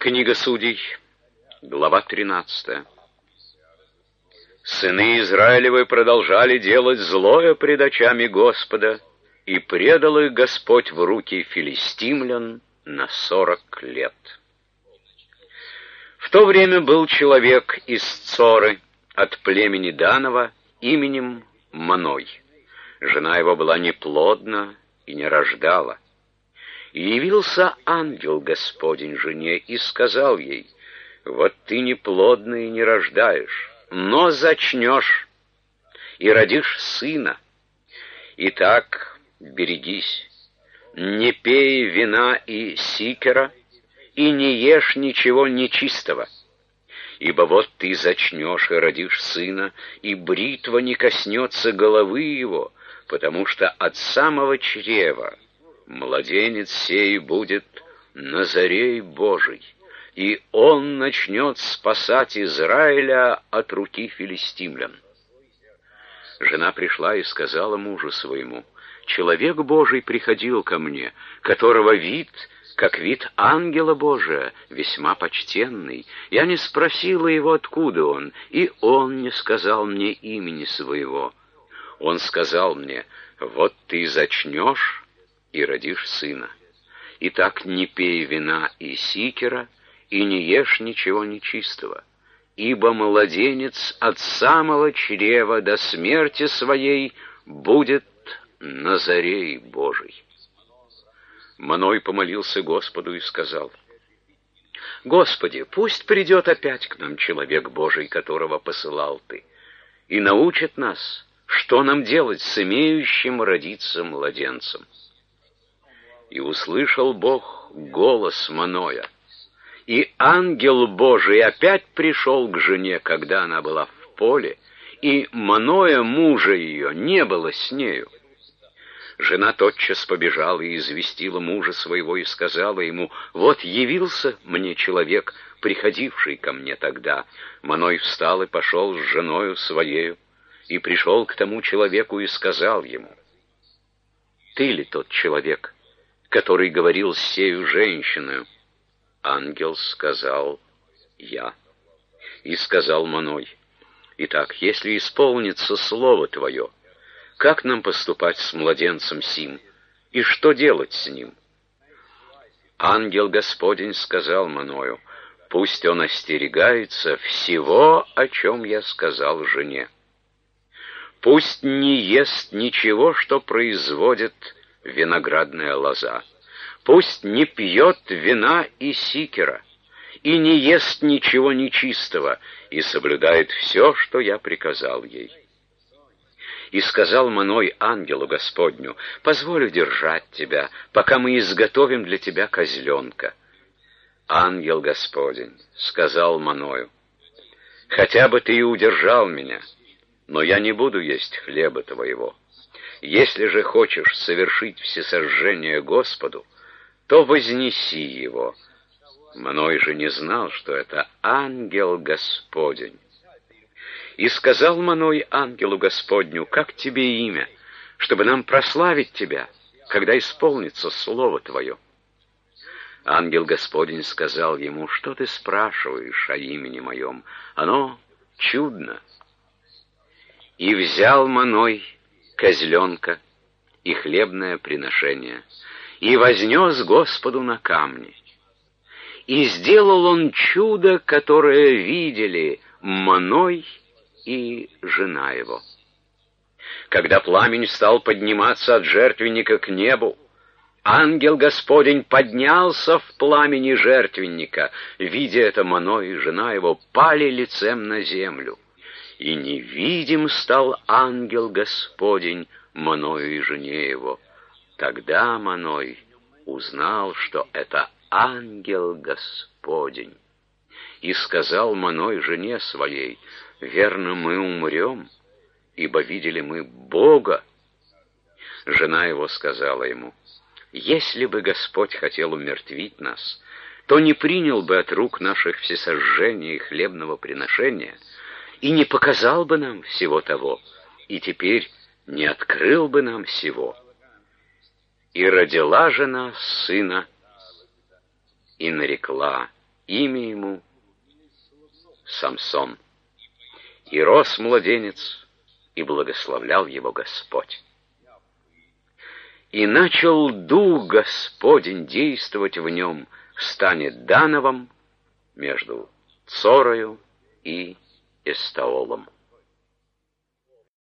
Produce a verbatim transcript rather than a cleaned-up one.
Книга Судей, глава тринадцатая. Сыны Израилевы продолжали делать злое пред очами Господа, и предал их Господь в руки филистимлян на сорок лет. В то время был человек из Цоры от племени Данова именем Маной. Жена его была неплодна и не рождала. И явился ангел Господень жене и сказал ей: «Вот ты неплодна и не рождаешь, но зачнешь и родишь сына. Итак, берегись, не пей вина и сикера, и не ешь ничего нечистого. Ибо вот ты зачнешь и родишь сына, и бритва не коснется головы его, потому что от самого чрева младенец сей будет Назарей Божий, и он начнет спасать Израиля от руки филистимлян». Жена пришла и сказала мужу своему: «Человек Божий приходил ко мне, которого вид, как вид ангела Божия, весьма почтенный. Я не спросила его, откуда он, и он не сказал мне имени своего. Он сказал мне: вот ты зачнешь и родишь сына. Итак, не пей вина и сикера, и не ешь ничего нечистого, ибо младенец от самого чрева до смерти своей будет Назарей Божий». Маной помолился Господу и сказал: «Господи, пусть придет опять к нам человек Божий, которого посылал ты, и научит нас, что нам делать с имеющим родиться младенцем». И услышал Бог голос Маноя, и ангел Божий опять пришел к жене, когда она была в поле, и Маноя, мужа ее, не было с нею. Жена тотчас побежала и известила мужа своего и сказала ему: «Вот явился мне человек, приходивший ко мне тогда». Маной встал и пошел с женою своею, и пришел к тому человеку и сказал ему: «Ты ли тот человек, который говорил с сею женщиною?» Ангел сказал: «Я». И сказал Маной: «Итак, если исполнится слово твое, как нам поступать с младенцем сим, и что делать с ним?» Ангел Господень сказал Маною: «Пусть он остерегается всего, о чем я сказал жене. Пусть не ест ничего, что производит виноградная лоза. Пусть не пьет вина и сикера, и не ест ничего нечистого, и соблюдает все, что я приказал ей». И сказал Маной ангелу Господню: «Позволю держать тебя, пока мы изготовим для тебя козленка». Ангел Господень сказал Маною: «Хотя бы ты и удержал меня, но я не буду есть хлеба твоего. Если же хочешь совершить всесожжение Господу, то вознеси его». Маной же не знал, что это ангел Господень. И сказал Маной ангелу Господню: «Как тебе имя, чтобы нам прославить тебя, когда исполнится слово твое?» Ангел Господень сказал ему: «Что ты спрашиваешь о имени моем? Оно чудно». И взял Маной козленка и хлебное приношение, и вознес Господу на камни. И сделал он чудо, которое видели Маной и жена его. Когда пламень стал подниматься от жертвенника к небу, ангел Господень поднялся в пламени жертвенника. Видя это, Маной и жена его пали лицем на землю. И невидим стал ангел Господень Маною и жене его. Тогда Маной узнал, что это ангел Господень. И сказал Маной жене своей: «Верно, мы умрем, ибо видели мы Бога». Жена его сказала ему: «Если бы Господь хотел умертвить нас, то не принял бы от рук наших всесожжения и хлебного приношения, и не показал бы нам всего того, и теперь не открыл бы нам всего». И родила жена сына, и нарекла имя ему Самсон. И рос младенец, и благословлял его Господь. И начал Дух Господень действовать в нем в стане Дановом между Цорою и Эстаолом.